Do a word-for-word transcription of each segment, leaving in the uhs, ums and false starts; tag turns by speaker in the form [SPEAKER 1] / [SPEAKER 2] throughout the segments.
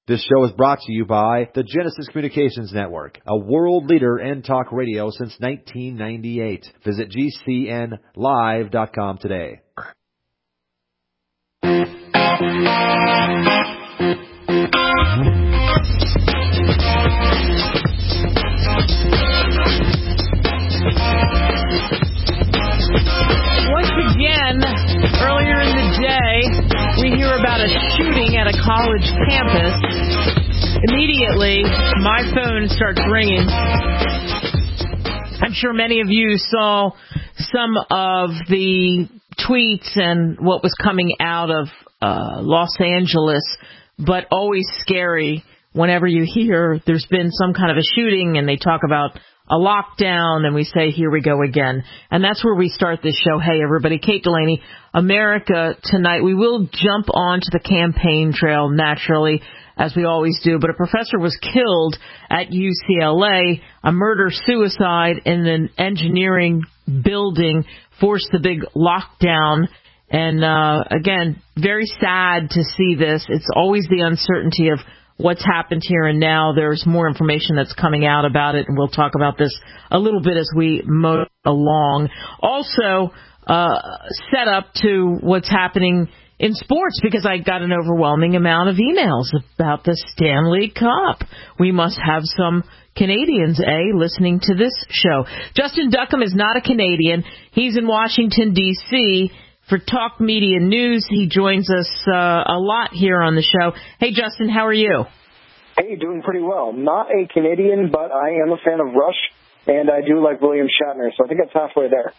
[SPEAKER 1] This show is brought to you by the Genesis Communications Network, a world leader in talk radio since nineteen ninety-eight. Visit G C N live dot com today.
[SPEAKER 2] Once again, earlier in the day, we hear about a shooting at a college campus. Immediately, my phone starts ringing. I'm sure many of you saw some of the tweets and what was coming out of uh, Los Angeles, but always scary whenever you hear there's been some kind of a shooting and they talk about a lockdown, and we say, here we go again. And that's where we start this show. Hey, everybody, Kate Delaney, America Tonight. We will jump onto the campaign trail naturally, as we always do. But a professor was killed at U C L A. A murder-suicide in an engineering building forced the big lockdown. And, uh, again, very sad to see this. It's always the uncertainty of what's happened here and now. There's more information that's coming out about it, and we'll talk about this a little bit as we move along. Also, uh, set up to what's happening in sports, because I got an overwhelming amount of emails about the Stanley Cup. We must have some Canadians, eh, listening to this show. Justin Duckham is not a Canadian. He's in Washington, D C for Talk Media News. He joins us uh, a lot here on the show. Hey, Justin, how are you?
[SPEAKER 3] Hey, doing pretty well. Not a Canadian, but I am a fan of Rush, and I do like William Shatner, so I think it's halfway there.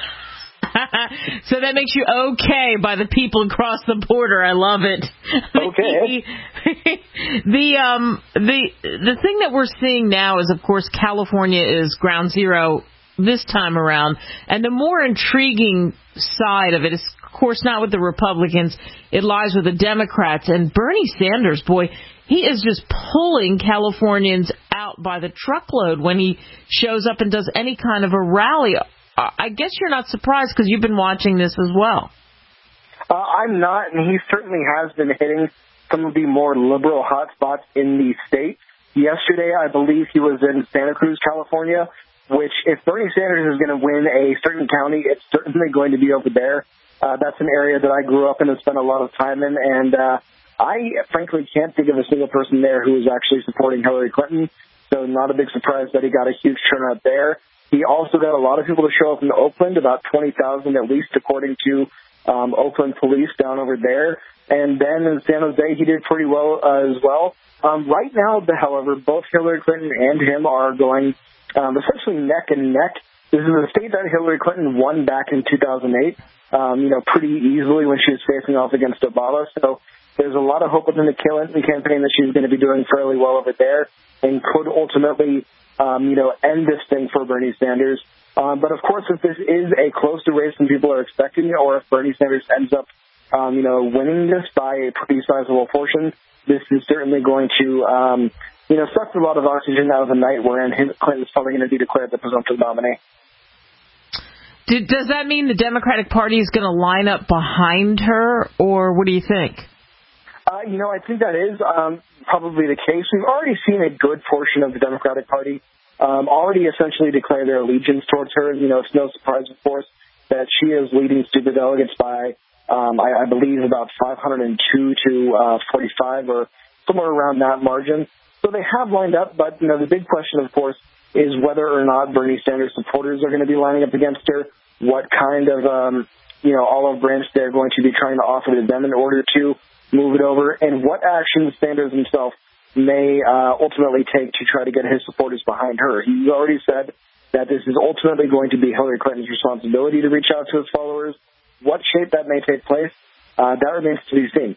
[SPEAKER 2] So that makes you okay by the people across the border. I love it.
[SPEAKER 3] Okay.
[SPEAKER 2] the um the the thing that we're seeing now is, of course, California is ground zero this time around, and the more intriguing side of it is, of course, not with the Republicans. It lies with the Democrats. And Bernie Sanders, boy, he is just pulling Californians out by the truckload when he shows up and does any kind of a rally. I guess you're not surprised because you've been watching this as well.
[SPEAKER 3] Uh, I'm not, and he certainly has been hitting some of the more liberal hotspots in the state. Yesterday, I believe he was in Santa Cruz, California, which, if Bernie Sanders is going to win a certain county, it's certainly going to be over there. Uh, that's an area that I grew up in and spent a lot of time in, and uh, I frankly can't think of a single person there who is actually supporting Hillary Clinton, so not a big surprise that he got a huge turnout there. He also got a lot of people to show up in Oakland, about twenty thousand at least, according to um, Oakland police down over there. And then in San Jose, he did pretty well uh, as well. Um, right now, however, both Hillary Clinton and him are going um, essentially neck and neck. This is a state that Hillary Clinton won back in two thousand eight, um, you know, pretty easily when she was facing off against Obama. So there's a lot of hope within the Clinton campaign that she's going to be doing fairly well over there and could ultimately Um, you know, end this thing for Bernie Sanders. Um, but, of course, if this is a closer race than people are expecting, or if Bernie Sanders ends up, um, you know, winning this by a pretty sizable portion, this is certainly going to, um, you know, suck a lot of oxygen out of the night wherein Clinton's probably going to be declared the presumptive nominee.
[SPEAKER 2] Did, does that mean the Democratic Party is going to line up behind her, or what do you think?
[SPEAKER 3] Uh, you know, I think that is um, probably the case. We've already seen a good portion of the Democratic Party um, already essentially declare their allegiance towards her. You know, it's no surprise, of course, that she is leading superdelegates by, um, I, I believe, about five hundred two to uh, forty-five or somewhere around that margin. So they have lined up, but, you know, the big question, of course, is whether or not Bernie Sanders supporters are going to be lining up against her, what kind of, um, you know, olive branch they're going to be trying to offer to them in order to move it over, and what actions Sanders himself may uh, ultimately take to try to get his supporters behind her. He's already said that this is ultimately going to be Hillary Clinton's responsibility to reach out to his followers. What shape that may take place, uh, that remains to be seen.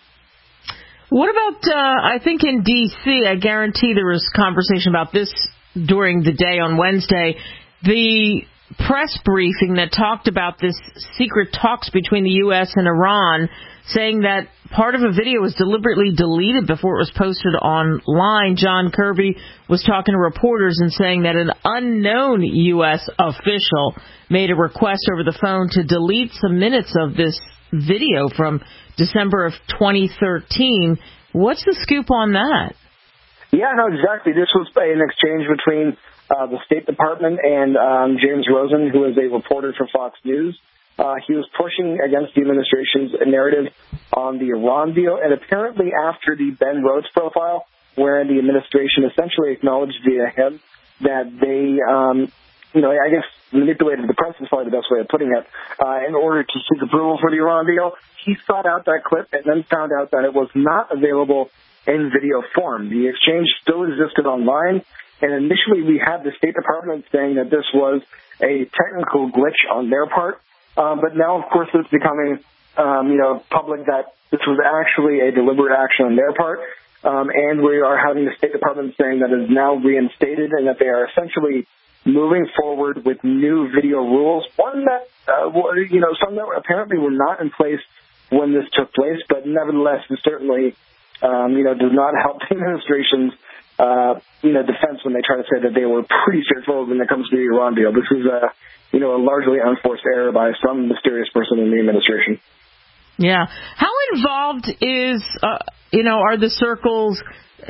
[SPEAKER 2] What about, uh, I think in D C, I guarantee there was conversation about this during the day on Wednesday, the press briefing that talked about this secret talks between the U S and Iran, saying that part of a video was deliberately deleted before it was posted online. John Kirby was talking to reporters and saying that an unknown U S official made a request over the phone to delete some minutes of this video from December of twenty thirteen, What's the scoop on that?
[SPEAKER 3] Yeah, no, exactly. This was an exchange between uh, the State Department and um, James Rosen, who is a reporter for Fox News. Uh, he was pushing against the administration's narrative on the Iran deal, and apparently after the Ben Rhodes profile, where the administration essentially acknowledged via him that they, um, you know, I guess manipulated the press is probably the best way of putting it, uh, in order to seek approval for the Iran deal, he sought out that clip and then found out that it was not available in video form. The exchange still existed online, and initially we had the State Department saying that this was a technical glitch on their part. Um, but now, of course, it's becoming, um, you know, public that this was actually a deliberate action on their part. Um, and we are having the State Department saying that it is now reinstated and that they are essentially moving forward with new video rules. One that, uh, you know, some that apparently were not in place when this took place, but nevertheless, it certainly, um, you know, does not help the administration's, uh, you know, defense when they try to say that they were pretty straightforward when it comes to the Iran deal. This is a, you know, a largely unforced error by some mysterious person in the administration.
[SPEAKER 2] Yeah. How involved is, uh, you know, are the circles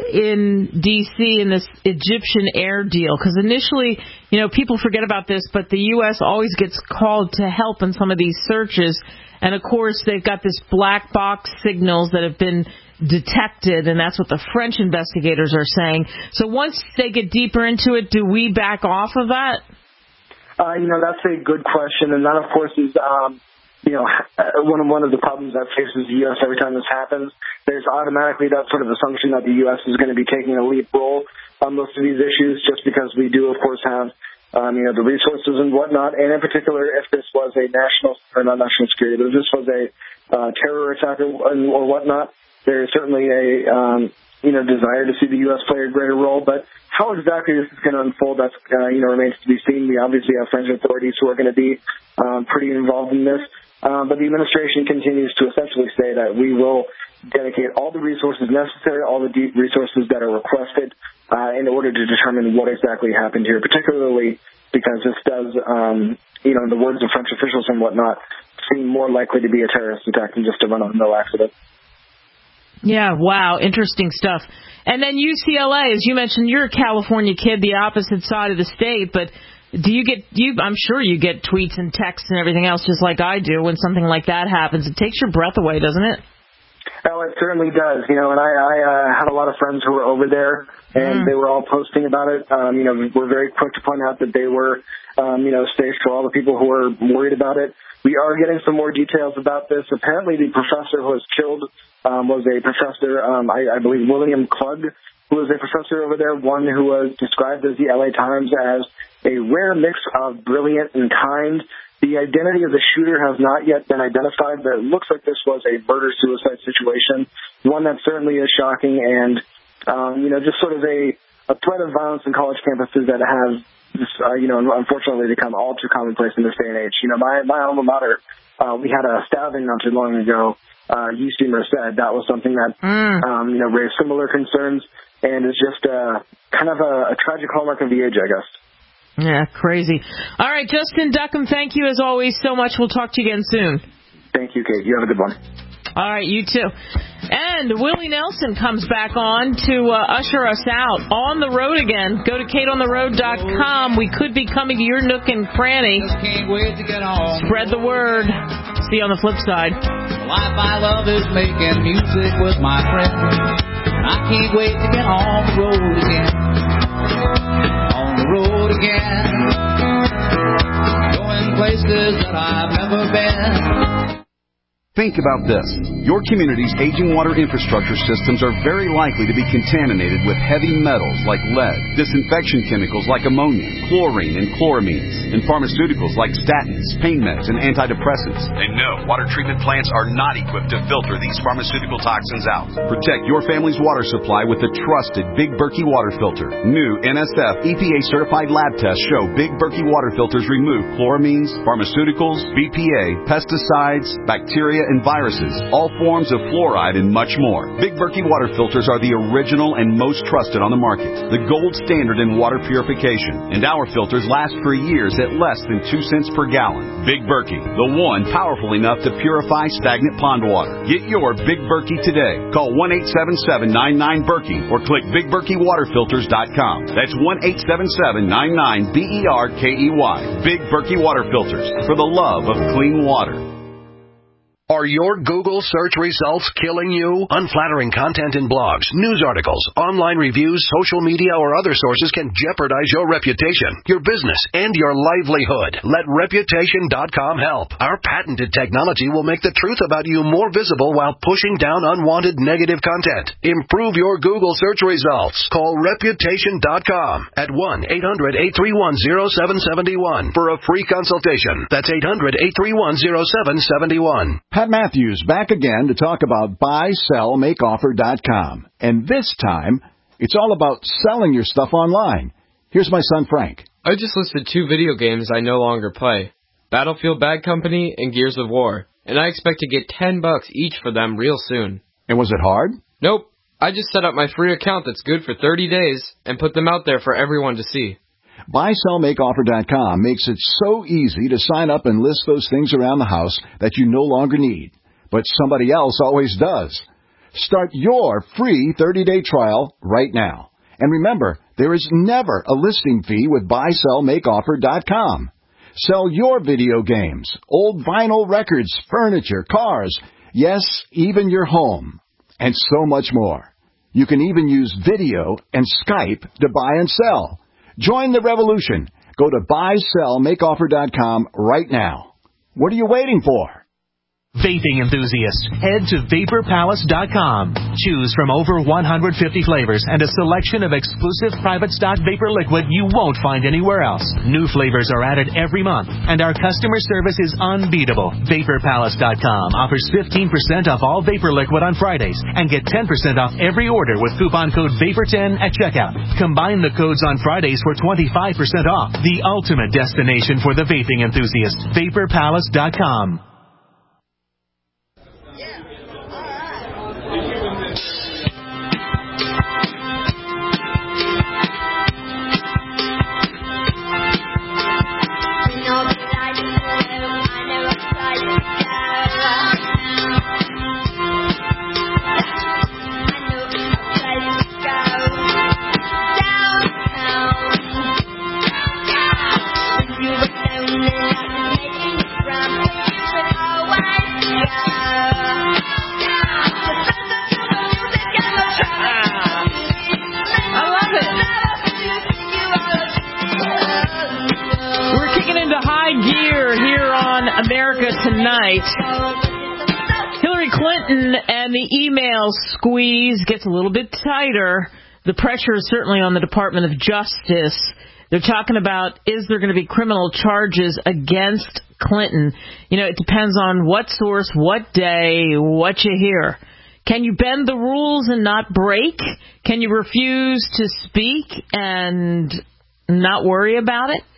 [SPEAKER 2] in D C in this Egyptian air deal? Because initially, you know, people forget about this, but the U S always gets called to help in some of these searches. And, of course, they've got this black box signals that have been detected, and that's what the French investigators are saying. So once they get deeper into it, do we back off of that?
[SPEAKER 3] Uh, you know, that's a good question, and that, of course, is, um, you know, one of, one of the problems that faces the U S every time this happens. There's automatically that sort of assumption that the U S is going to be taking a lead role on most of these issues just because we do, of course, have, um, you know, the resources and whatnot, and in particular, if this was a national, or not national security, but if this was a uh, terror attack or, or whatnot, there is certainly a, um, you know, desire to see the U S play a greater role, but how exactly this is going to unfold, that's, uh, you know, remains to be seen. We obviously have French authorities who are going to be um, pretty involved in this, um, but the administration continues to essentially say that we will dedicate all the resources necessary, all the deep resources that are requested uh, in order to determine what exactly happened here, particularly because this does, um, you know, in the words of French officials and whatnot, seem more likely to be a terrorist attack than just a run-of-the-mill accident.
[SPEAKER 2] Yeah, wow, interesting stuff. And then U C L A, as you mentioned, you're a California kid, the opposite side of the state, but do you get, do you, I'm sure you get tweets and texts and everything else just like I do when something like that happens. It takes your breath away, doesn't it?
[SPEAKER 3] Oh, it certainly does. You know, and I, I uh, had a lot of friends who were over there, and mm. they were all posting about it. Um, you know, we're very quick to point out that they were, um, you know, safe for all the people who were worried about it. We are getting some more details about this. Apparently, the professor who was killed um, was a professor, um, I, I believe William Klug, who was a professor over there, one who was described as the L A Times as a rare mix of brilliant and kind. The identity of the shooter has not yet been identified, but it looks like this was a murder-suicide situation, one that certainly is shocking and, um, you know, just sort of a, a threat of violence in college campuses that has, just, uh, you know, unfortunately become all too commonplace in this day and age. You know, my, my alma mater, uh, we had a stabbing not too long ago. Uh, U C Merced, that was something that, mm. um, you know, raised similar concerns, and is just uh, kind of a, a tragic hallmark of the age, I guess.
[SPEAKER 2] Yeah, crazy. All right, Justin Duckham, thank you as always so much. We'll talk to you again soon.
[SPEAKER 3] Thank you, Kate. You have a good one.
[SPEAKER 2] All right, you too. And Willie Nelson comes back on to uh, usher us out on the road again. Go to kate on the road dot com. We could be coming to your nook and cranny.
[SPEAKER 4] Can't wait to get on.
[SPEAKER 2] Spread the word. See you on the flip side.
[SPEAKER 4] The life I love is making music with my friends. I can't wait to get on the road again. On the road again. Going places that I've never been.
[SPEAKER 5] Think about this. Your community's aging water infrastructure systems are very likely to be contaminated with heavy metals like lead, disinfection chemicals like ammonia, chlorine and chloramines, and pharmaceuticals like statins, pain meds, and antidepressants. And no, water treatment plants are not equipped to filter these pharmaceutical toxins out. Protect your family's water supply with the trusted Big Berkey water filter. New N S F E P A-certified lab tests show Big Berkey water filters remove chloramines, pharmaceuticals, B P A, pesticides, bacteria, and viruses, all forms of fluoride, and much more. Big Berkey water filters are the original and most trusted on the market, the gold standard in water purification, and our filters last for years at less than two cents per gallon. Big Berkey, the one powerful enough to purify stagnant pond water. Get your Big Berkey today. Call one eight seven seven, nine nine, Berkey or click big berkey water filters dot com. That's one eight seven seven, nine nine, B E R K E Y. Big Berkey Water Filters, for the love of clean water.
[SPEAKER 6] Are your Google search results killing you? Unflattering content in blogs, news articles, online reviews, social media, or other sources can jeopardize your reputation, your business, and your livelihood. Let Reputation dot com help. Our patented technology will make the truth about you more visible while pushing down unwanted negative content. Improve your Google search results. Call Reputation dot com at one eight hundred, eight three one, zero seven seven one for a free consultation. That's eight hundred, eight three one, zero seven seven one.
[SPEAKER 7] Pat Matthews back again to talk about buy sell make offer dot com. And this time, it's all about selling your stuff online. Here's my son Frank.
[SPEAKER 8] I just listed two video games I no longer play, Battlefield Bad Company and Gears of War, and I expect to get ten bucks each for them real soon.
[SPEAKER 7] And was it hard?
[SPEAKER 8] Nope. I just set up my free account that's good for thirty days and put them out there for everyone to see.
[SPEAKER 7] buy sell make offer dot com makes it so easy to sign up and list those things around the house that you no longer need, but somebody else always does. Start your free thirty-day trial right now. And remember, there is never a listing fee with buy sell make offer dot com. Sell your video games, old vinyl records, furniture, cars, yes, even your home, and so much more. You can even use video and Skype to buy and sell. Join the revolution. Go to buy sell make offer dot com right now. What are you waiting for?
[SPEAKER 9] Vaping enthusiasts, head to vapor palace dot com. Choose from over one hundred fifty flavors and a selection of exclusive private stock vapor liquid you won't find anywhere else. New flavors are added every month, and our customer service is unbeatable. vapor palace dot com offers fifteen percent off all vapor liquid on Fridays and get ten percent off every order with coupon code vapor ten at checkout. Combine the codes on Fridays for twenty-five percent off. The ultimate destination for the vaping enthusiast. vapor palace dot com.
[SPEAKER 2] America Tonight. Hillary Clinton and the email squeeze gets a little bit tighter. The pressure is certainly on the Department of Justice. They're talking about, is there going to be criminal charges against Clinton? You know, it depends on what source, what day, what you hear. Can you bend the rules and not break? Can you refuse to speak and not worry about it?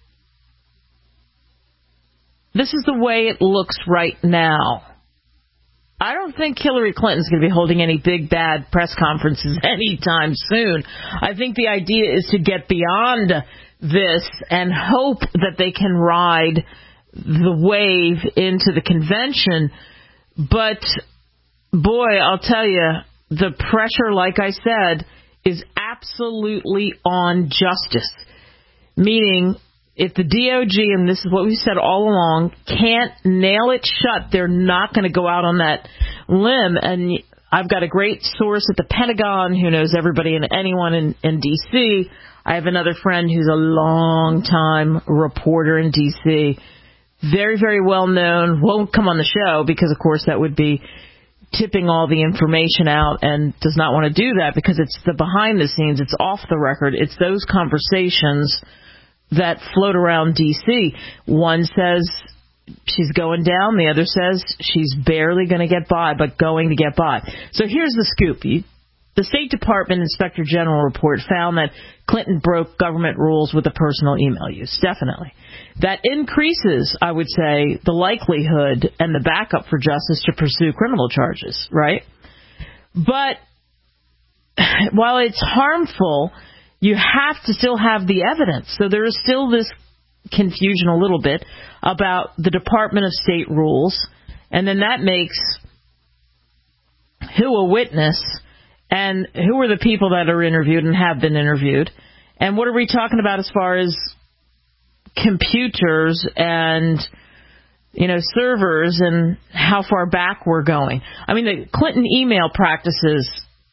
[SPEAKER 2] This is the way it looks right now. I don't think Hillary Clinton's going to be holding any big, bad press conferences anytime soon. I think the idea is to get beyond this and hope that they can ride the wave into the convention. But, boy, I'll tell you, the pressure, like I said, is absolutely on justice. Meaning, if the D O G, and this is what we said all along, can't nail it shut, they're not going to go out on that limb. And I've got a great source at the Pentagon who knows everybody and anyone in, in D C. I have another friend who's a long-time reporter in D C. Very, very well known. Won't come on the show because, of course, that would be tipping all the information out and does not want to do that because it's the behind the scenes. It's off the record. It's those conversations that float around D C. One says she's going down. The other says she's barely going to get by, but going to get by. So here's the scoop. You The State Department Inspector General report found that Clinton broke government rules with the personal email use. Definitely. That increases, I would say, the likelihood and the backup for justice to pursue criminal charges, right? But while it's harmful, you have to still have the evidence. So there is still this confusion a little bit about the Department of State rules, and then that makes who a witness and who are the people that are interviewed and have been interviewed, and what are we talking about as far as computers and, you know, servers and how far back we're going. I mean, the Clinton email practices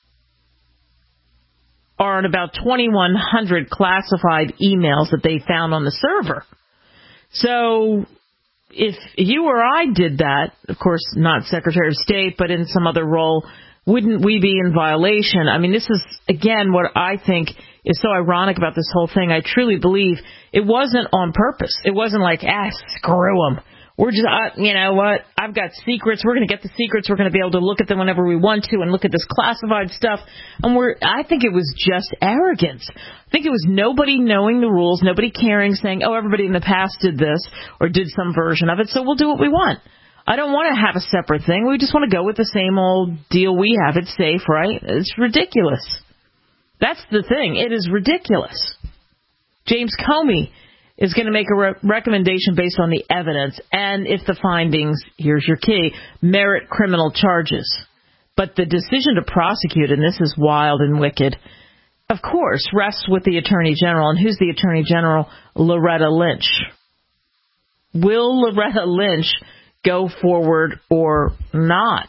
[SPEAKER 2] are on about twenty-one hundred classified emails that they found on the server. So if you or I did that, of course not Secretary of State, but in some other role, wouldn't we be in violation? I mean, this is, again, what I think is so ironic about this whole thing. I truly believe it wasn't on purpose. It wasn't like, ah, screw them. We're just, uh, you know what, I've got secrets. We're going to get the secrets. We're going to be able to look at them whenever we want to and look at this classified stuff. And we're, I think it was just arrogance. I think it was nobody knowing the rules, nobody caring, saying, oh, everybody in the past did this or did some version of it, so we'll do what we want. I don't want to have a separate thing. We just want to go with the same old deal we have. It's safe, right? It's ridiculous. That's the thing. It is ridiculous. James Comey is going to make a re- recommendation based on the evidence, and if the findings, here's your key, merit criminal charges. But the decision to prosecute, and this is wild and wicked, of course, rests with the Attorney General. And who's the Attorney General? Loretta Lynch. Will Loretta Lynch go forward or not?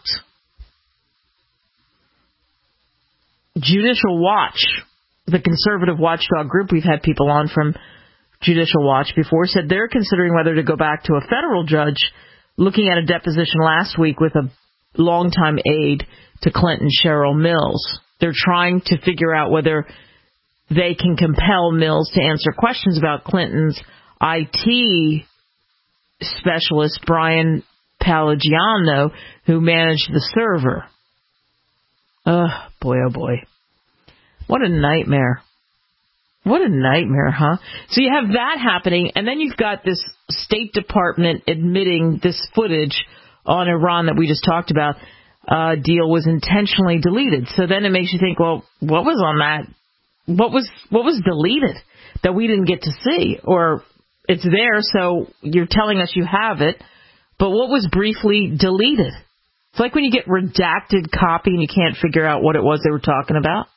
[SPEAKER 2] Judicial Watch, the conservative watchdog group, we've had people on from Judicial Watch before, said they're considering whether to go back to a federal judge, looking at a deposition last week with a longtime aide to Clinton, Cheryl Mills. They're trying to figure out whether they can compel Mills to answer questions about Clinton's I T specialist, Brian Palagiano, who managed the server. Oh, boy, oh, boy. What a nightmare. What a nightmare, huh? So you have that happening, and then you've got this State Department admitting this footage on Iran that we just talked about, uh, deal was intentionally deleted. So then it makes you think, well, what was on that? What was what was deleted that we didn't get to see? Or it's there, so you're telling us you have it, but what was briefly deleted? It's like when you get redacted copy and you can't figure out what it was they were talking about.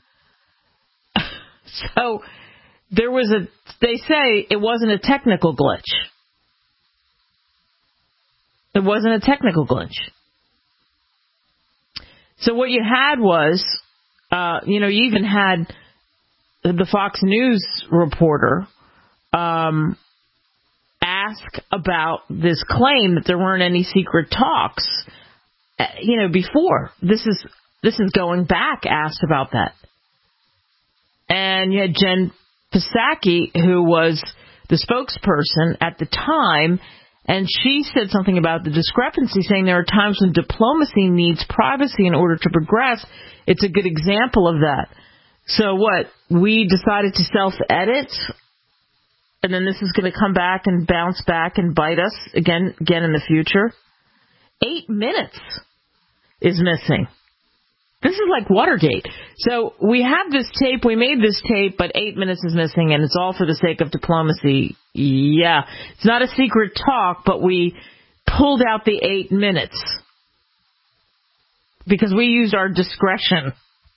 [SPEAKER 2] So there was a, they say it wasn't a technical glitch. It wasn't a technical glitch. So what you had was, uh, you know, you even had the Fox News reporter um, ask about this claim that there weren't any secret talks, you know, before. This is this is going back, asked about that. And you had Jen Psaki, who was the spokesperson at the time, and she said something about the discrepancy, saying there are times when diplomacy needs privacy in order to progress. It's a good example of that. So what? We decided to self-edit, and then this is going to come back and bounce back and bite us again, again in the future? Eight minutes is missing. This is like Watergate. So we have this tape, we made this tape, but eight minutes is missing, and it's all for the sake of diplomacy. Yeah, it's not a secret talk, but we pulled out the eight minutes because we used our discretion.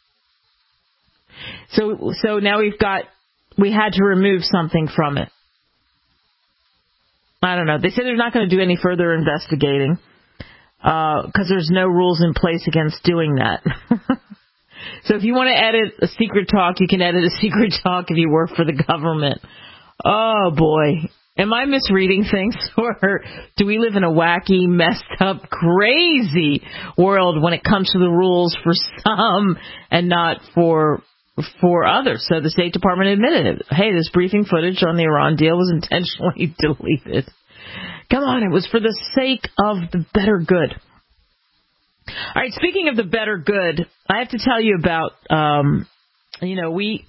[SPEAKER 2] So, so now we've got, we had to remove something from it. I don't know. They say they're not going to do any further investigating. Because uh, there's no rules in place against doing that. So if you want to edit a secret talk, you can edit a secret talk if you work for the government. Oh, boy. Am I misreading things? Or do we live in a wacky, messed up, crazy world when it comes to the rules for some and not for for others? So the State Department admitted it. Hey, this briefing footage on the Iran deal was intentionally deleted. Come on, it was for the sake of the better good. All right, speaking of the better good, I have to tell you about, um, you know, we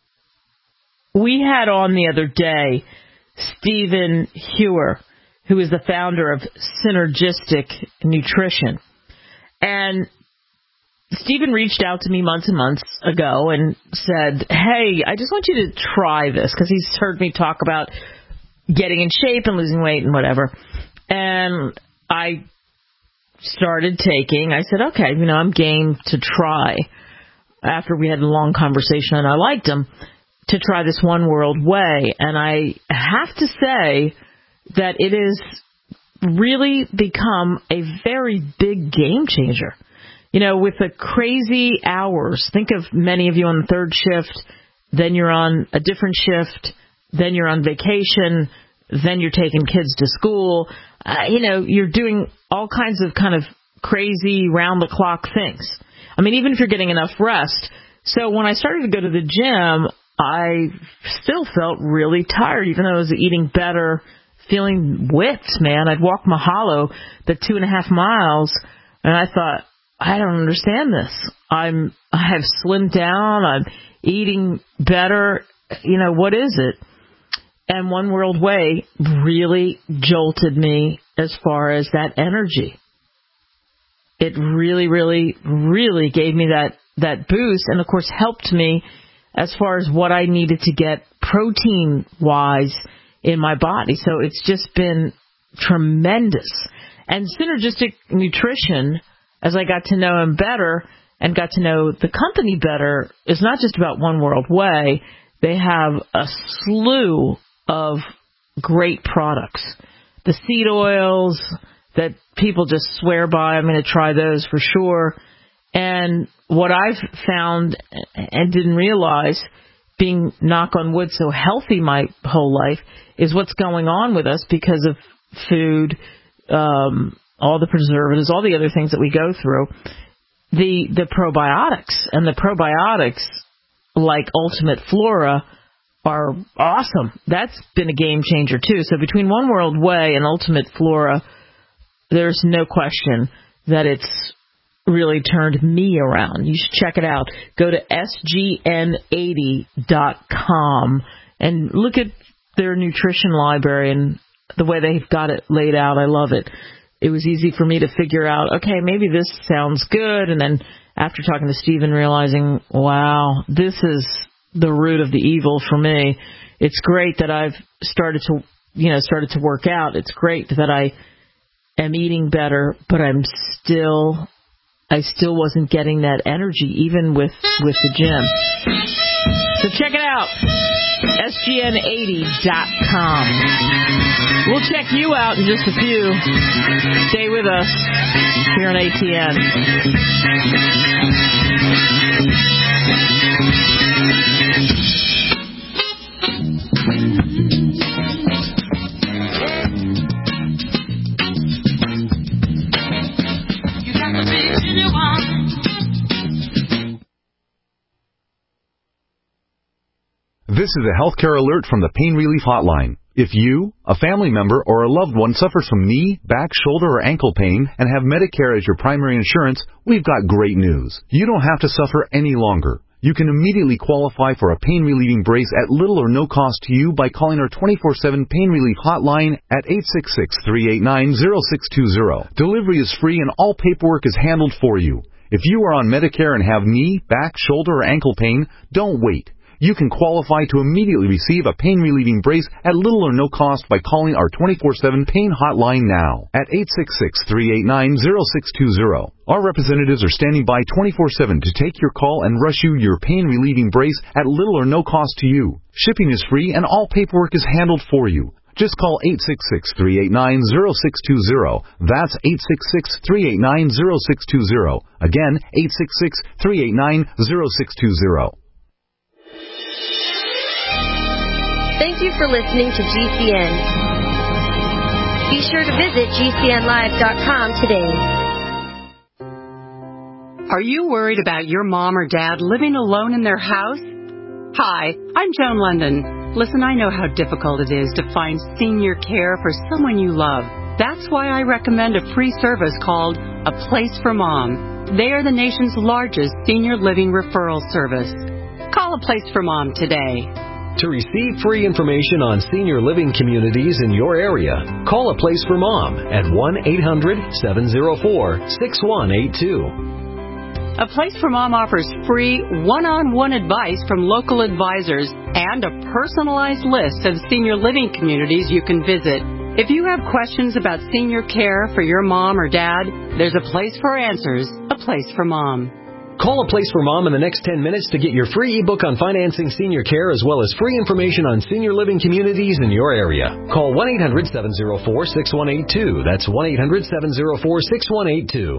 [SPEAKER 2] we had on the other day Stephen Hewer, who is the founder of Synergistic Nutrition. And Stephen reached out to me months and months ago and said, hey, I just want you to try this, because he's heard me talk about getting in shape and losing weight and whatever. And I started taking, I said, okay, you know, I'm game to try, after we had a long conversation and I liked him, to try this One World Way. And I have to say that it has really become a very big game changer. You know, with the crazy hours, think of many of you on the third shift, then you're on a different shift, then you're on vacation, then you're taking kids to school. Uh, you know, you're doing all kinds of kind of crazy round-the-clock things. I mean, even if you're getting enough rest. So when I started to go to the gym, I still felt really tired, even though I was eating better, feeling whipped, man. I'd walk Mahalo the two and a half miles, and I thought, I don't understand this. I'm, I have slimmed down. I'm eating better. You know, what is it? And One World Way really jolted me as far as that energy. It really, really, really gave me that, that boost, and of course helped me as far as what I needed to get protein-wise in my body. So it's just been tremendous. And Synergistic Nutrition, as I got to know him better and got to know the company better, is not just about One World Way. They have a slew of great products. The seed oils that people just swear by, I'm going to try those for sure. And what I've found and didn't realize, being, knock on wood, so healthy my whole life, is what's going on with us because of food, um, all the preservatives, all the other things that we go through. The the probiotics, and the probiotics like Ultimate Flora are awesome. That's been a game changer too. So between One World Way and Ultimate Flora, there's no question that it's really turned me around. You should check it out. Go to S G N eighty dot com and look at their nutrition library and the way they've got it laid out. I love it. It was easy for me to figure out, okay, maybe this sounds good. And then after talking to Stephen, realizing, wow, this is the root of the evil for me. It's great that I've started to, you know, started to work out. It's great that I am eating better, but I'm still, I still wasn't getting that energy, even with, with the gym. So check it out, S G N eighty dot com. We'll check you out in just a few. Stay with us here on A T N.
[SPEAKER 10] This is a healthcare alert from the Pain Relief Hotline. If you, a family member, or a loved one suffers from knee, back, shoulder, or ankle pain and have Medicare as your primary insurance, we've got great news. You don't have to suffer any longer. You can immediately qualify for a pain-relieving brace at little or no cost to you by calling our twenty-four seven Pain Relief Hotline at eight six six, three eight nine, zero six two zero. Delivery is free and all paperwork is handled for you. If you are on Medicare and have knee, back, shoulder, or ankle pain, don't wait. You can qualify to immediately receive a pain-relieving brace at little or no cost by calling our twenty-four seven Pain Hotline now at eight six six, three eight nine, zero six two zero. Our representatives are standing by twenty-four seven to take your call and rush you your pain-relieving brace at little or no cost to you. Shipping is free and all paperwork is handled for you. Just call eight six six, three eight nine, zero six two zero. That's eight six six, three eight nine, zero six two zero. Again, eight six six, three eight nine, zero six two zero.
[SPEAKER 11] Thank you for listening to G C N. Be sure to visit G C N live dot com today.
[SPEAKER 12] Are you worried about your mom or dad living alone in their house? Hi, I'm Joan London. Listen, I know how difficult it is to find senior care for someone you love. That's why I recommend a free service called A Place for Mom. They are the nation's largest senior living referral service. Call A Place for Mom today.
[SPEAKER 13] To receive free information on senior living communities in your area, call A Place for Mom at one eight hundred seven oh four six one eight two.
[SPEAKER 12] A Place for Mom offers free one-on-one advice from local advisors and a personalized list of senior living communities you can visit. If you have questions about senior care for your mom or dad, there's a place for answers, A Place for Mom.
[SPEAKER 13] Call A Place for Mom in the next ten minutes to get your free ebook on financing senior care as well as free information on senior living communities in your area. Call one eight hundred seven oh four six one eight two. That's one eight hundred seven oh four six one eight two.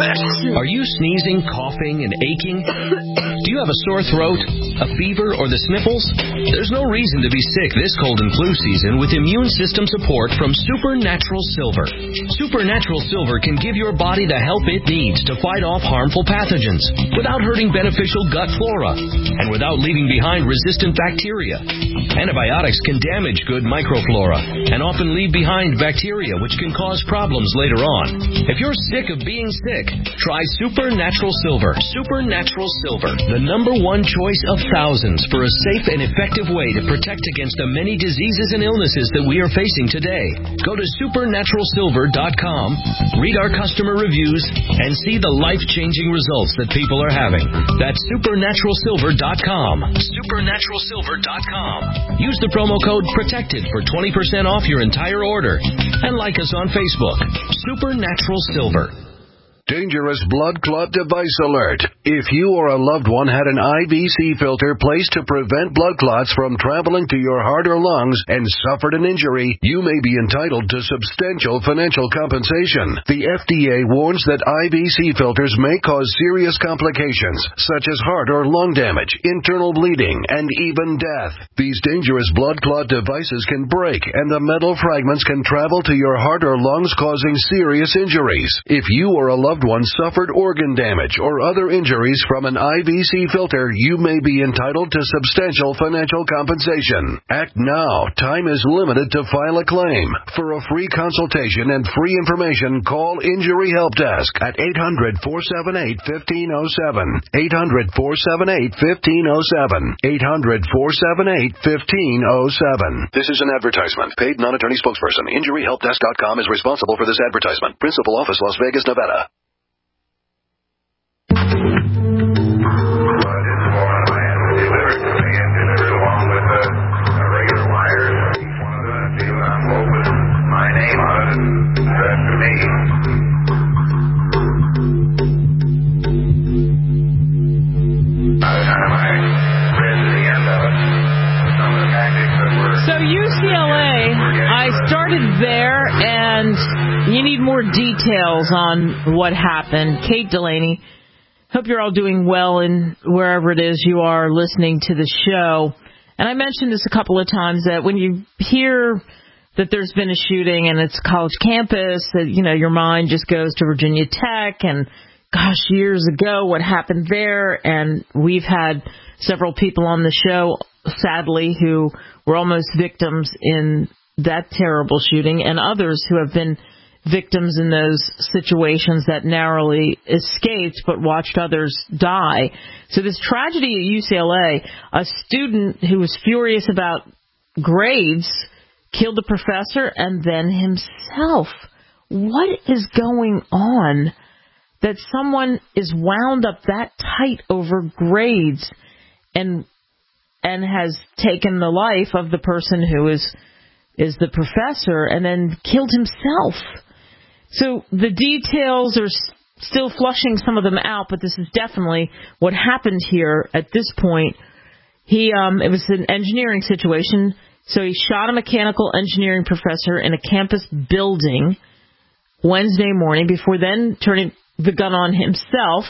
[SPEAKER 14] Are you sneezing, coughing, and aching? Do you have a sore throat, a fever, or the sniffles? There's no reason to be sick this cold and flu season with immune system support from Supernatural Silver. Supernatural Silver can give your body the help it needs to fight off harmful pathogens without hurting beneficial gut flora and without leaving behind resistant bacteria. Antibiotics can damage good microflora and often leave behind bacteria which can cause problems later on. If you're sick of being sick, try Supernatural Silver. Supernatural Silver, the number one choice of thousands for a safe and effective way to protect against the many diseases and illnesses that we are facing today. Go to supernatural silver dot com, read our customer reviews, and see the life-changing results that people are having. That's supernatural silver dot com. supernatural silver dot com. Use the promo code PROTECTED for twenty percent off your entire order. And like us on Facebook. Supernatural Silver.
[SPEAKER 6] Dangerous blood clot device alert. If you or a loved one had an I V C filter placed to prevent blood clots from traveling to your heart or lungs and suffered an injury, you may be entitled to substantial financial compensation. The F D A warns that I V C filters may cause serious complications, such as heart or lung damage, internal bleeding, and even death. These dangerous blood clot devices can break, and the metal fragments can travel to your heart or lungs, causing serious injuries. If you or a loved one suffered organ damage or other injuries from an I V C filter, you may be entitled to substantial financial compensation. Act now. Time is limited to file a claim. For a free consultation and free information, call Injury Help Desk at eight hundred, four seven eight, one five zero seven. eight hundred, four seven eight, one five zero seven. eight hundred, four seven eight, one five zero seven. This is an advertisement. Paid non-attorney spokesperson. injury help desk dot com is responsible for this advertisement. Principal office, Las Vegas, Nevada.
[SPEAKER 2] So U C L A, I started there, and you need more details on what happened. Kate Delaney, hope you're all doing well in wherever it is you are listening to the show. And I mentioned this a couple of times, that when you hear that there's been a shooting and it's a college campus, that, you know, your mind just goes to Virginia Tech and, gosh, years ago, what happened there. And we've had several people on the show, sadly, who were almost victims in that terrible shooting, and others who have been victims in those situations that narrowly escaped but watched others die. So this tragedy at U C L A, a student who was furious about grades killed the professor and then himself. What is going on that someone is wound up that tight over grades and and has taken the life of the person who is is the professor and then killed himself? So the details are s- still flushing some of them out, but this is definitely what happened here at this point. He um, it was an engineering situation, so he shot a mechanical engineering professor in a campus building Wednesday morning before then turning the gun on himself.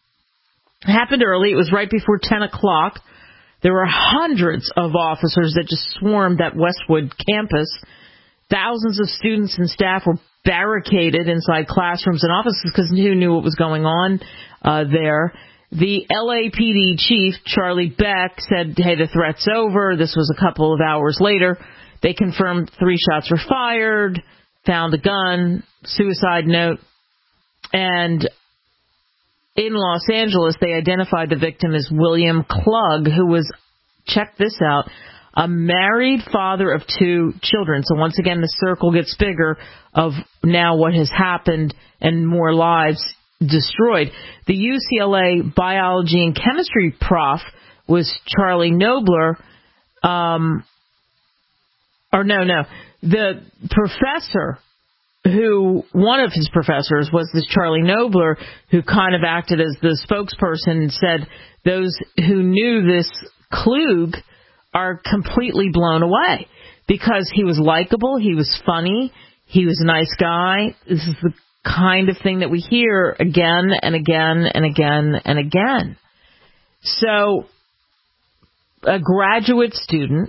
[SPEAKER 2] It happened early. It was right before ten o'clock. There were hundreds of officers that just swarmed that Westwood campus. Thousands of students and staff were barricaded inside classrooms and offices because who knew what was going on uh, there. The L A P D chief, Charlie Beck, said, hey, the threat's over. This was a couple of hours later. They confirmed three shots were fired. found a gun, suicide note, and in Los Angeles, they identified the victim as William Klug, who was, check this out, a married father of two children. So once again, the circle gets bigger of now what has happened and more lives destroyed. The U C L A biology and chemistry prof was Charlie Nobler. Um, or no, no. The professor who, one of his professors was this Charlie Nobler, who kind of acted as the spokesperson and said those who knew this Klug are completely blown away because he was likable, he was funny, he was a nice guy. This is the kind of thing that we hear again and again and again and again. So, a graduate student,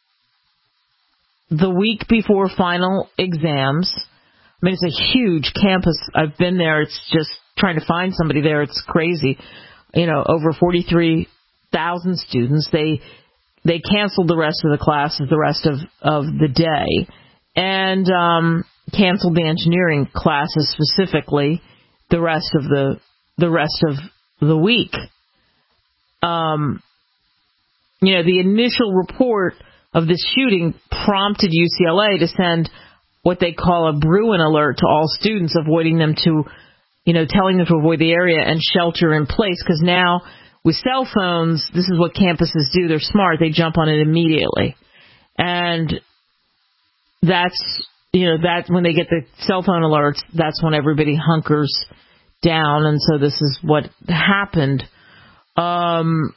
[SPEAKER 2] the week before final exams, I mean, it's a huge campus. I've been there. It's just trying to find somebody there. It's crazy. You know, over forty-three thousand students. They they canceled the rest of the classes the rest of, of the day and um, canceled the engineering classes specifically the rest of the the rest of the week. Um, you know, the initial report of this shooting prompted U C L A to send what they call a Bruin alert to all students, avoiding them to, you know, telling them to avoid the area and shelter in place. Because now with cell phones, this is what campuses do. They're smart. They jump on it immediately. And that's, you know, that when they get the cell phone alerts, that's when everybody hunkers down. And so this is what happened. Um,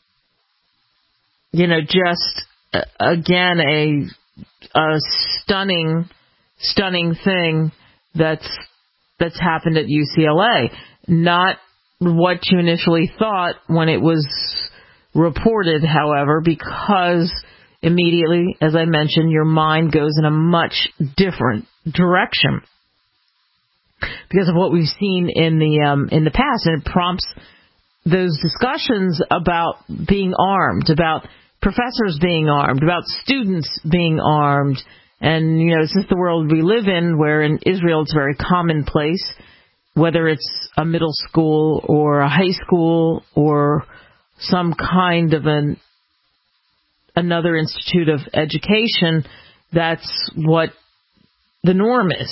[SPEAKER 2] you know, just, uh, again, a, a stunning, stunning thing that's, that's happened at U C L A. Not what you initially thought when it was reported, however, because immediately, as I mentioned, your mind goes in a much different direction because of what we've seen in the um, in the past, and it prompts those discussions about being armed, about professors being armed, about students being armed. And, you know, this is the world we live in, where in Israel it's very commonplace, whether it's a middle school or a high school or some kind of an another institute of education, that's what the norm is.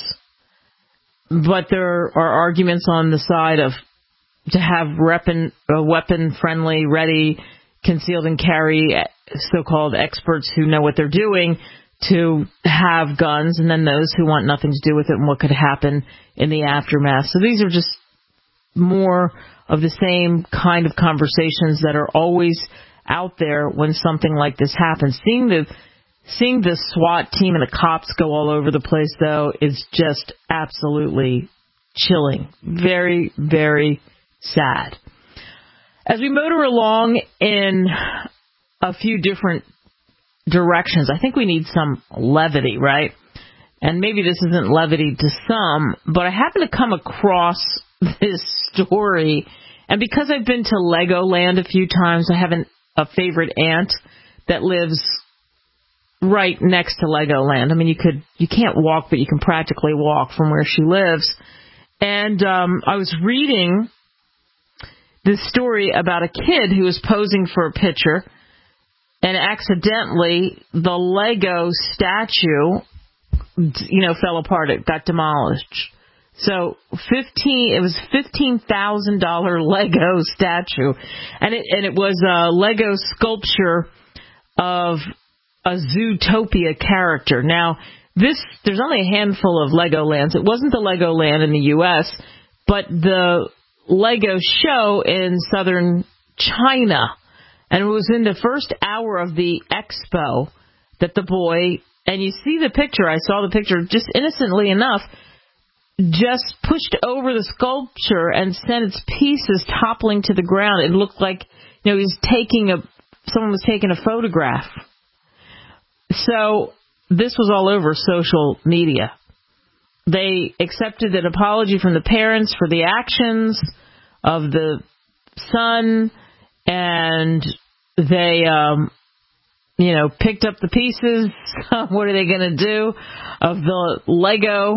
[SPEAKER 2] But there are arguments on the side of to have weapon, uh, weapon-friendly, ready, concealed and carry, so-called experts who know what they're doing, to have guns, and then those who want nothing to do with it and what could happen in the aftermath. So these are just more of the same kind of conversations that are always out there when something like this happens. Seeing the seeing the SWAT team and the cops go all over the place, though, is just absolutely chilling. Very, very sad. As we motor along in a few different directions, I think we need some levity, right? And maybe this isn't levity to some, but I happen to come across this story, and because I've been to Legoland a few times, I have an, a favorite aunt that lives right next to Legoland. I mean, you could you can't walk, but you can practically walk from where she lives. And um, I was reading this story about a kid who was posing for a picture, and accidentally the Lego statue, you know, fell apart. It got demolished. So fifteen, it was fifteen thousand dollar Lego statue, and it and it was a Lego sculpture of a Zootopia character. Now, this there's only a handful of Legolands. It wasn't the Legoland in the U S, but the Lego show in southern China. And it was in the first hour of the expo that the boy, and you see the picture, I saw the picture just innocently enough, just pushed over the sculpture and sent its pieces toppling to the ground. It looked like, you know, he was taking a, someone was taking a photograph. So this was all over social media. They accepted an apology from the parents for the actions of the son, and they um, you know, picked up the pieces. What are they going to do of the Lego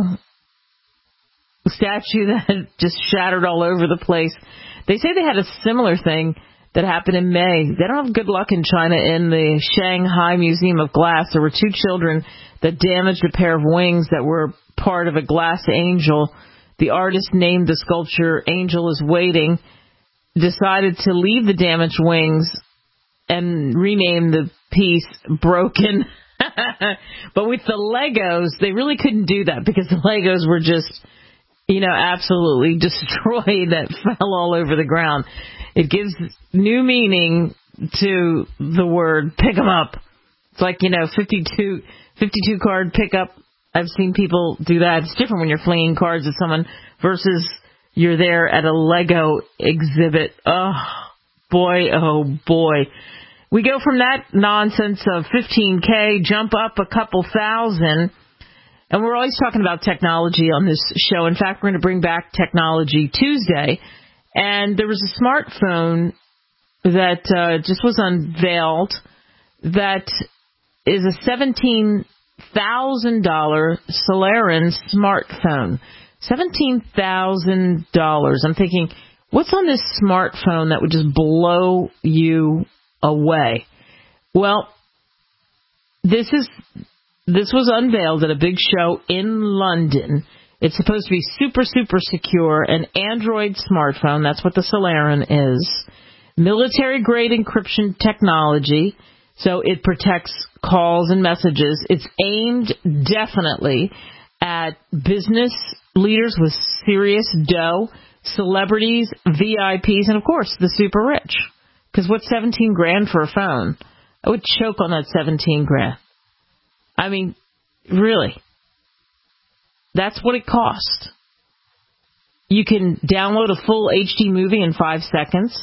[SPEAKER 2] statue that just shattered all over the place? They say they had a similar thing that happened in May. They don't have good luck in China. In the Shanghai Museum of Glass, there were two children that damaged a pair of wings that were part of a glass angel. The artist named the sculpture Angel is Waiting, decided to leave the damaged wings and rename the piece Broken. But with the Legos, they really couldn't do that because the Legos were just, you know, absolutely destroyed, that fell all over the ground. It gives new meaning to the word pick 'em up. It's like, you know, fifty-two, fifty-two card pickup. I've seen people do that. It's different when you're flinging cards at someone versus you're there at a Lego exhibit. Oh, boy, oh, boy. We go from that nonsense of fifteen K, jump up a couple thousand, and we're always talking about technology on this show. In fact, we're going to bring back Technology Tuesday, and there was a smartphone that uh, just was unveiled that is a seventeen thousand dollars Solarin smartphone. seventeen thousand dollars. I'm thinking, what's on this smartphone that would just blow you away? Well, this is this was unveiled at a big show in London. It's supposed to be super, super secure, an Android smartphone. That's what the Solarin is. Military-grade encryption technology, so it protects calls and messages. It's aimed definitely at business leaders with serious dough, celebrities, V I Ps, and, of course, the super rich. Because what's seventeen grand for a phone? I would choke on that seventeen grand. I mean, really. That's what it costs. You can download a full H D movie in five seconds.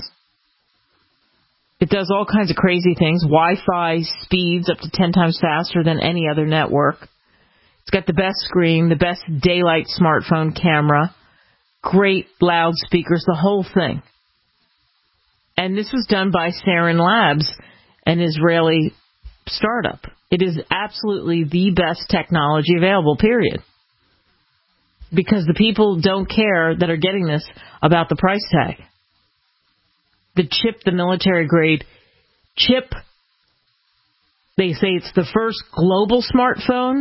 [SPEAKER 2] It does all kinds of crazy things. Wi-Fi speeds up to ten times faster than any other network. It's got the best screen, the best daylight smartphone camera, great loudspeakers, the whole thing. And this was done by Sarin Labs, an Israeli startup. It is absolutely the best technology available, period. Because the people don't care that are getting this about the price tag. The chip, the military-grade chip, they say it's the first global smartphone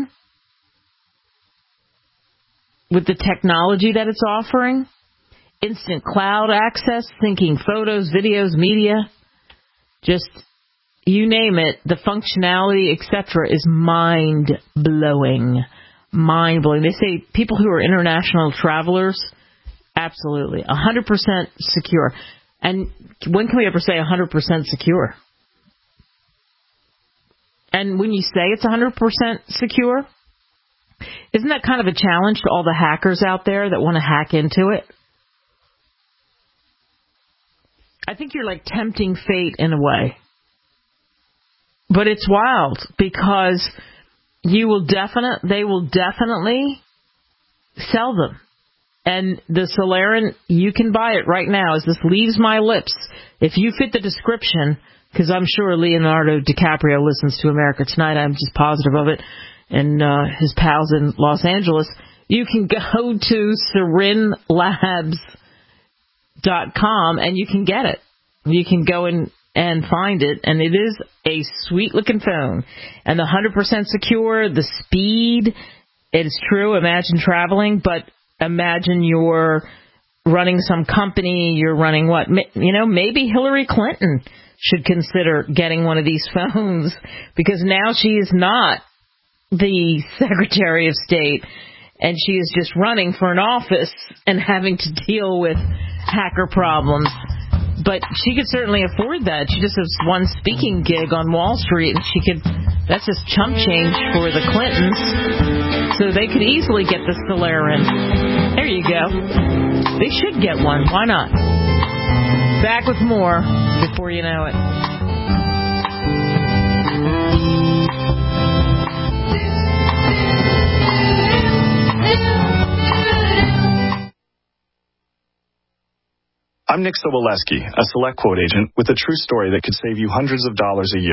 [SPEAKER 2] with the technology that it's offering. Instant cloud access, syncing photos, videos, media, just you name it, the functionality, et cetera, is mind-blowing. Mind-blowing. They say people who are international travelers, absolutely, one hundred percent secure. And when can we ever say one hundred percent secure? And when you say it's one hundred percent secure, isn't that kind of a challenge to all the hackers out there that want to hack into it? I think you're like tempting fate in a way. But it's wild because you will definite, they will definitely sell them. And the Solarin, you can buy it right now as this leaves my lips. If you fit the description, because I'm sure Leonardo DiCaprio listens to America Tonight, I'm just positive of it, and uh, his pals in Los Angeles, you can go to sarin labs dot com and you can get it. You can go in and find it, and it is a sweet-looking phone. And the one hundred percent secure, the speed, it is true. Imagine traveling, but imagine you're running some company, you're running what? You know, maybe Hillary Clinton should consider getting one of these phones because now she is not the Secretary of State and she is just running for an office and having to deal with hacker problems. But she could certainly afford that. She just has one speaking gig on Wall Street, and she could, that's just chump change for the Clintons. So they could easily get the Solarin. There you go. They should get one. Why not? Back with more before you know it.
[SPEAKER 15] I'm Nick Soboleski, a Select Quote agent with a true story that could save you hundreds of dollars a year.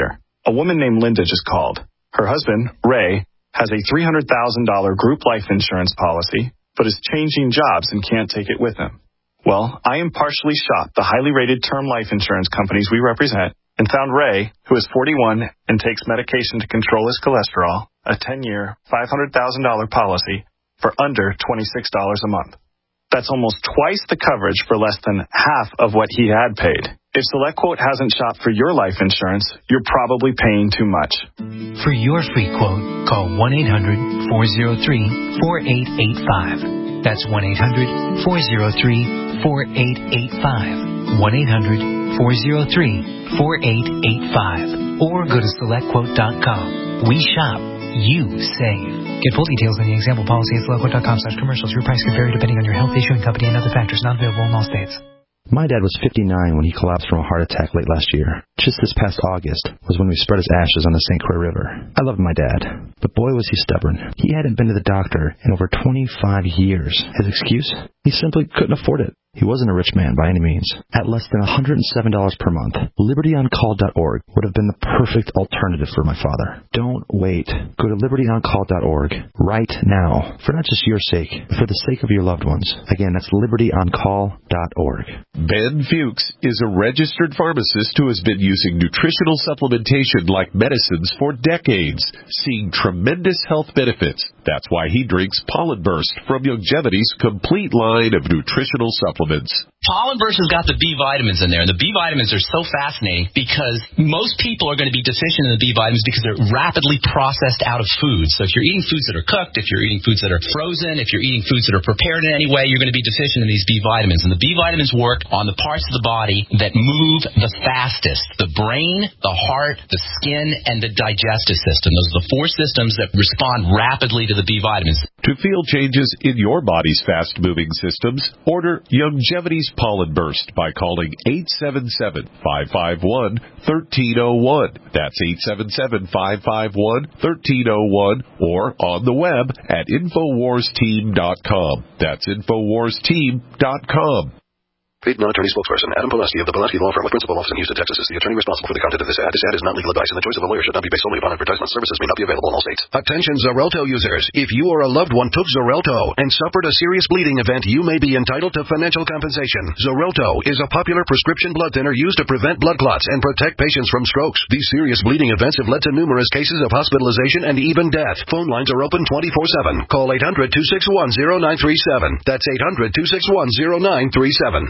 [SPEAKER 15] A woman named Linda just called. Her husband, Ray, has a three hundred thousand dollars group life insurance policy, but is changing jobs and can't take it with him. Well, I impartially shopped the highly rated term life insurance companies we represent and found Ray, who is forty-one and takes medication to control his cholesterol, a ten-year, five hundred thousand dollars policy for under twenty-six dollars a month. That's almost twice the coverage for less than half of what he had paid. If SelectQuote hasn't shopped for your life insurance, you're probably paying too much.
[SPEAKER 16] For your free quote, call one eight hundred four oh three four eight eight five. That's one eight hundred four oh three four eight eight five. one eight hundred four oh three four eight eight five. Or go to select quote dot com. We shop. You save. Get full details on the example policy at selectquote dot com slash commercials. Your price can vary depending on your health, issuing company, and other factors. Not available in all states.
[SPEAKER 17] My dad was fifty-nine when he collapsed from a heart attack late last year. Just this past August was when we spread his ashes on the Saint Croix River. I loved my dad, but boy was he stubborn. He hadn't been to the doctor in over twenty-five years. His excuse? He simply couldn't afford it. He wasn't a rich man by any means. At less than one hundred seven dollars per month, liberty on call dot org would have been the perfect alternative for my father. Don't wait. Go to liberty on call dot org right now, for not just your sake, but for the sake of your loved ones. Again, that's liberty on call dot org.
[SPEAKER 18] Ben Fuchs is a registered pharmacist who has been using nutritional supplementation like medicines for decades, seeing tremendous health benefits. That's why he drinks Pollen Burst from Youngevity's complete line of nutritional supplements.
[SPEAKER 19] Pollen Burst has got the B vitamins in there, and the B vitamins are so fascinating because most people are going to be deficient in the B vitamins because they're rapidly processed out of food. So if you're eating foods that are cooked, if you're eating foods that are frozen, if you're eating foods that are prepared in any way, you're going to be deficient in these B vitamins. And the B vitamins work on the parts of the body that move the fastest: the brain, the heart, the skin, and the digestive system. Those are the four systems that respond rapidly to the B vitamins.
[SPEAKER 18] To feel changes in your body's fast-moving systems, order Youngevity's Pollen Burst by calling eight seven seven, five five one, one three zero one. That's eight seven seven, five five one, one three zero one, or on the web at infowars team dot com. That's infowars team dot com.
[SPEAKER 6] Paid non-attorney spokesperson Adam Pulaski of the Pulaski Law Firm with principal office in Houston, Texas is the attorney responsible for the content of this ad. This ad is not legal advice, and the choice of a lawyer should not be based solely upon advertisement. Services may not be available in all states.
[SPEAKER 20] Attention Xarelto users. If you or a loved one took Xarelto and suffered a serious bleeding event, you may be entitled to financial compensation. Xarelto is a popular prescription blood thinner used to prevent blood clots and protect patients from strokes. These serious bleeding events have led to numerous cases of hospitalization and even death. Phone lines are open twenty-four seven. Call eight hundred, two six one, zero nine three seven. That's eight hundred, two six one, zero nine three seven.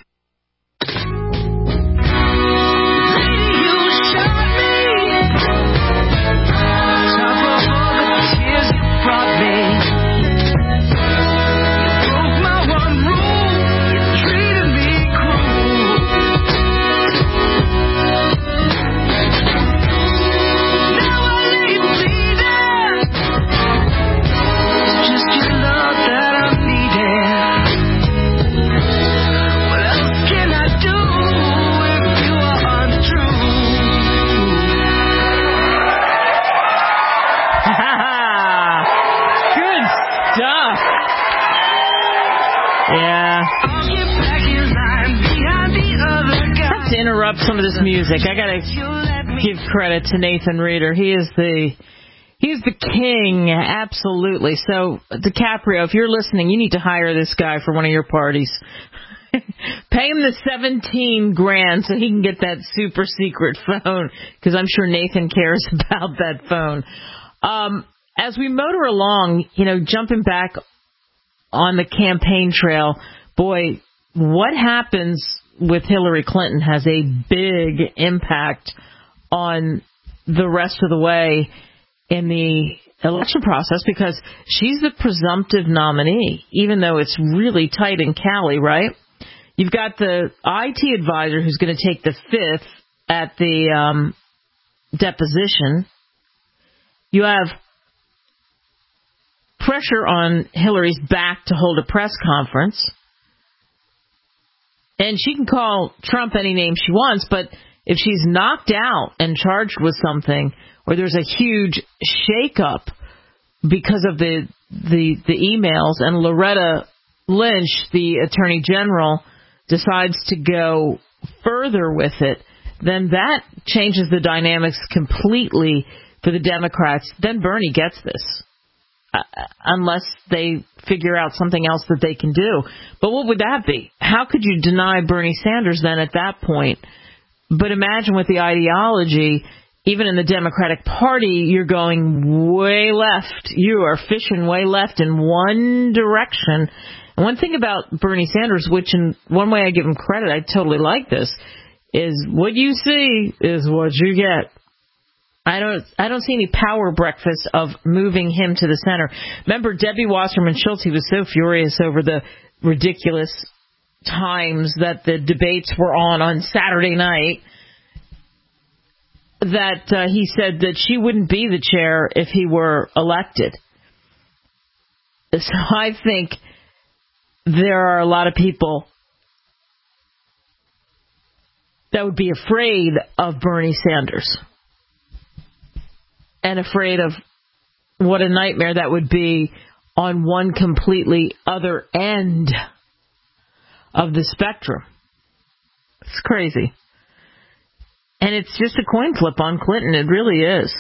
[SPEAKER 2] Some of this music. I gotta give credit to Nathan Reeder. He is the he's the king, absolutely. So DiCaprio, if you're listening, you need to hire this guy for one of your parties. Pay him the seventeen grand so he can get that super secret phone, because I'm sure Nathan cares about that phone. Um, as we motor along, you know, jumping back on the campaign trail, boy, what happens with Hillary Clinton has a big impact on the rest of the way in the election process, because she's the presumptive nominee, even though it's really tight in Cali, right? You've got the I T advisor who's going to take the fifth at the um, deposition. You have pressure on Hillary's back to hold a press conference. And she can call Trump any name she wants, but if she's knocked out and charged with something, or there's a huge shakeup because of the the, the emails, and Loretta Lynch, the Attorney General, decides to go further with it, then that changes the dynamics completely for the Democrats. Then Bernie gets this, uh, unless they figure out something else that they can do. But what would that be? How could you deny Bernie Sanders then at that point? But imagine with the ideology, even in the Democratic Party, you're going way left. You are fishing way left in one direction. And one thing about Bernie Sanders, which in one way I give him credit, I totally like this, is what you see is what you get. I don't I don't see any power breakfast of moving him to the center. Remember, Debbie Wasserman Schultz, he was so furious over the ridiculous times that the debates were on on Saturday night that uh, he said that she wouldn't be the chair if he were elected. So I think there are a lot of people that would be afraid of Bernie Sanders and afraid of what a nightmare that would be on one completely other end of the spectrum. It's crazy. And it's just a coin flip on Clinton. It really is.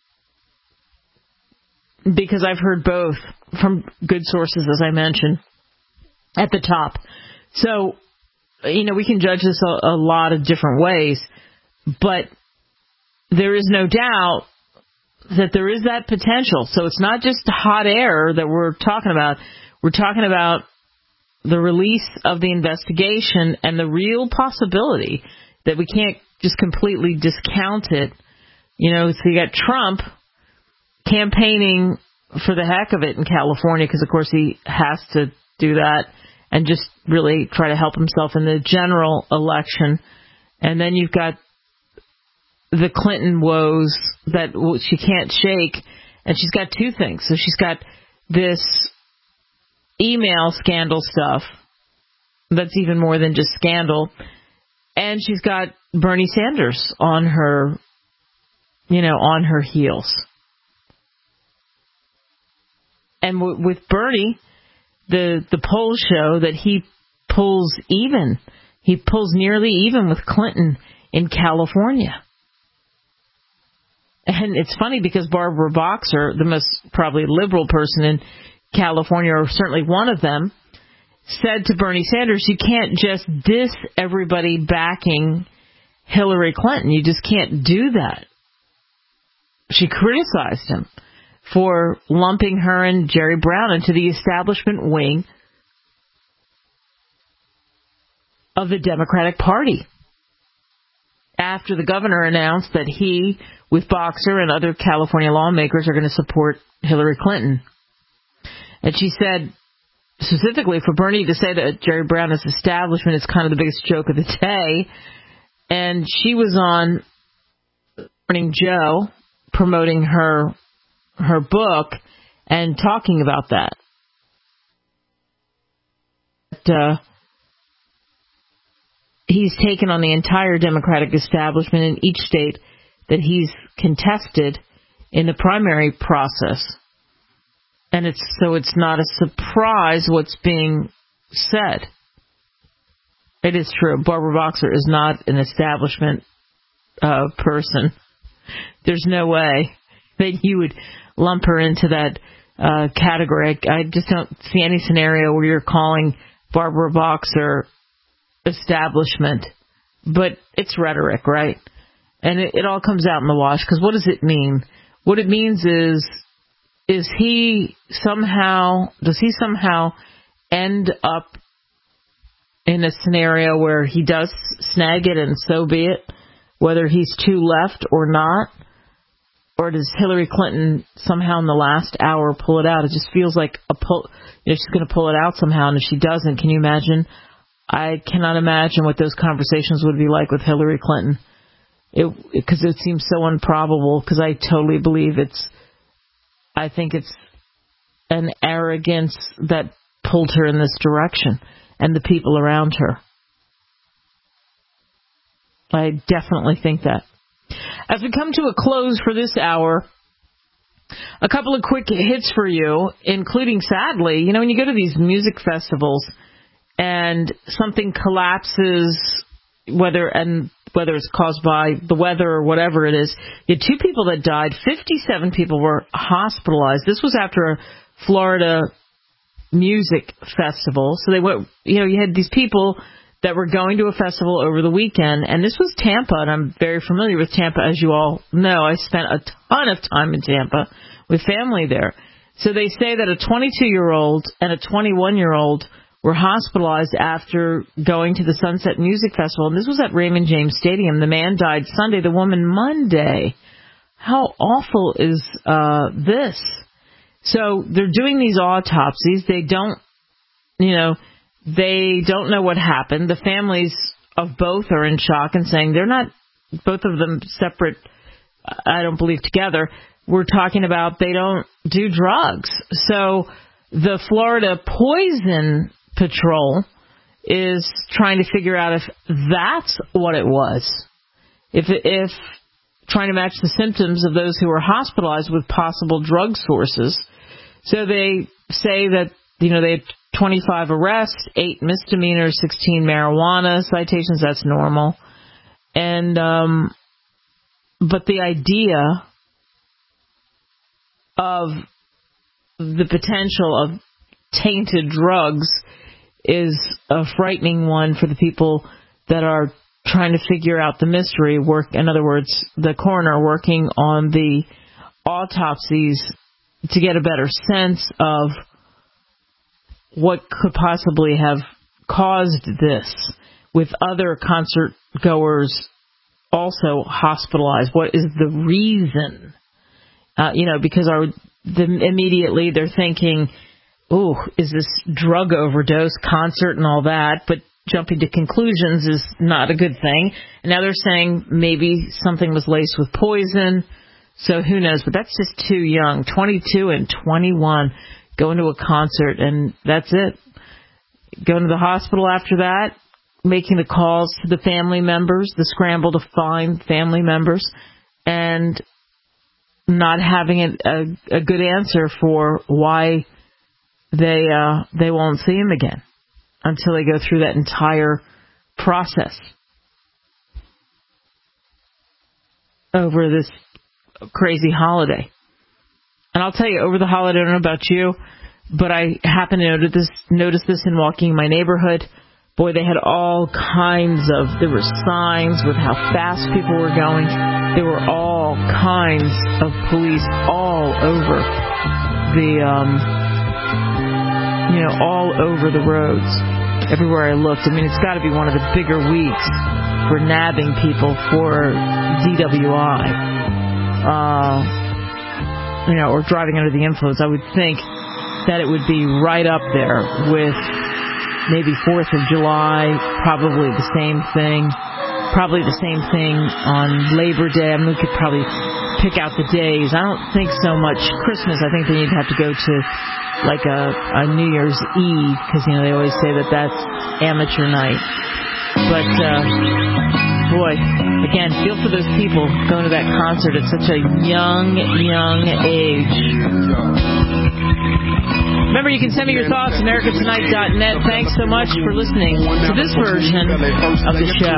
[SPEAKER 2] Because I've heard both from good sources, as I mentioned, at the top. So, you know, we can judge this a, a lot of different ways. But there is no doubt that there is that potential. So it's not just hot air that we're talking about. We're talking about the release of the investigation and the real possibility that we can't just completely discount it. You know, so you got Trump campaigning for the heck of it in California, because, of course, he has to do that and just really try to help himself in the general election. And then you've got the Clinton woes that she can't shake. And she's got two things. So she's got this email scandal stuff that's even more than just scandal. And she's got Bernie Sanders on her, you know, on her heels. And w- with Bernie, the the polls show that he pulls even. He pulls nearly even with Clinton in California. And it's funny because Barbara Boxer, the most probably liberal person in California, or certainly one of them, said to Bernie Sanders, you can't just diss everybody backing Hillary Clinton. You just can't do that. She criticized him for lumping her and Jerry Brown into the establishment wing of the Democratic Party after the governor announced that he, with Boxer and other California lawmakers, are going to support Hillary Clinton. And she said, specifically for Bernie to say that Jerry Brown is establishment is kind of the biggest joke of the day. And she was on Morning Joe promoting her her book and talking about that. But, uh, he's taken on the entire Democratic establishment in each state that he's contested in the primary process. And it's so it's not a surprise what's being said. It is true. Barbara Boxer is not an establishment uh, person. There's no way that you would lump her into that uh, category. I, I just don't see any scenario where you're calling Barbara Boxer establishment. But it's rhetoric, right? And it, it all comes out in the wash. Because what does it mean? What it means is, is he somehow, does he somehow end up in a scenario where he does snag it and so be it, whether he's too left or not? Or does Hillary Clinton somehow in the last hour pull it out? It just feels like a pull, you know, she's going to pull it out somehow. And if she doesn't, can you imagine? I cannot imagine what those conversations would be like with Hillary Clinton. It, because it seems so improbable, because I totally believe it's, I think it's an arrogance that pulled her in this direction and the people around her. I definitely think that. As we come to a close for this hour, a couple of quick hits for you, including, sadly, you know, when you go to these music festivals and something collapses, whether, and whether it's caused by the weather or whatever it is. You had two people that died. fifty-seven people were hospitalized. This was after a Florida music festival. So they went, you know, you had these people that were going to a festival over the weekend, and this was Tampa, and I'm very familiar with Tampa, as you all know. I spent a ton of time in Tampa with family there. So they say that a twenty-two-year-old and a twenty-one-year-old were hospitalized after going to the Sunset Music Festival, and this was at Raymond James Stadium. The man died Sunday, the woman Monday. How awful is uh, this? So they're doing these autopsies. They don't, you know, they don't know what happened. The families of both are in shock and saying they're not, both of them separate, I don't believe together. We're talking about they don't do drugs. So the Florida Poison Patrol is trying to figure out if that's what it was. If, if trying to match the symptoms of those who were hospitalized with possible drug sources. So they say that, you know, they had twenty-five arrests, eight misdemeanors, sixteen marijuana citations. That's normal. And, um, but the idea of the potential of tainted drugs is a frightening one for the people that are trying to figure out the mystery. Work, in other words, the coroner working on the autopsies to get a better sense of what could possibly have caused this, with other concert goers also hospitalized. What is the reason? Uh, you know, because our, the, immediately they're thinking, ooh, is this drug overdose, concert and all that? But jumping to conclusions is not a good thing. And now they're saying maybe something was laced with poison. So who knows? But that's just too young. twenty-two and twenty-one going to a concert, and that's it. Going to the hospital after that, making the calls to the family members, the scramble to find family members, and not having a, a, a good answer for why they uh, they won't see him again until they go through that entire process over this crazy holiday. And I'll tell you, over the holiday, I don't know about you, but I happened to notice this, notice this in walking my neighborhood. Boy, they had all kinds of, there were signs with how fast people were going. There were all kinds of police all over the, um, you know, all over the roads, everywhere I looked. I mean, it's got to be one of the bigger weeks for nabbing people for D W I. Uh, you know, or driving under the influence. I would think that it would be right up there with maybe fourth of July, probably the same thing, probably the same thing on Labor Day. I mean, we could probably pick out the days. I don't think so much Christmas. I think then you'd have to go to like a, a New Year's Eve, because, you know, they always say that that's amateur night. But, uh, boy, again, feel for those people going to that concert at such a young, young age. Remember, you can send me your thoughts, america tonight dot net. Thanks so much for listening to this version of the show.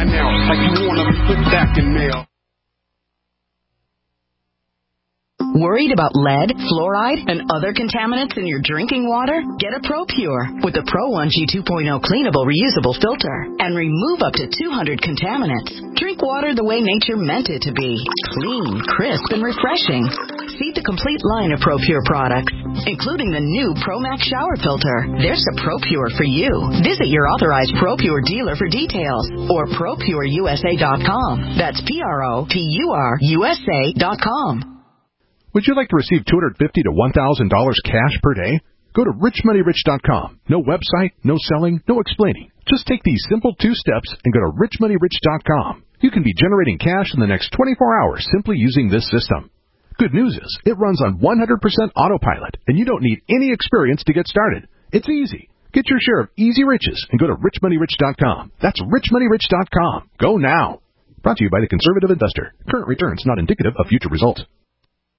[SPEAKER 21] Worried about lead, fluoride, and other contaminants in your drinking water? Get a ProPure with the Pro one G two point oh cleanable reusable filter and remove up to two hundred contaminants. Drink water the way nature meant it to be. Clean, crisp, and refreshing. See the complete line of ProPure products, including the new ProMax shower filter. There's a ProPure for you. Visit your authorized ProPure dealer for details or Pro Pure U S A dot com. That's P R O P U R U S A dot com.
[SPEAKER 22] Would you like to receive two hundred fifty dollars to one thousand dollars cash per day? Go to rich money rich dot com. No website, no selling, no explaining. Just take these simple two steps and go to rich money rich dot com. You can be generating cash in the next twenty-four hours simply using this system. Good news is, it runs on one hundred percent autopilot, and you don't need any experience to get started. It's easy. Get your share of easy riches and go to rich money rich dot com. That's rich money rich dot com. Go now. Brought to you by the Conservative Investor. Current returns not indicative of future results.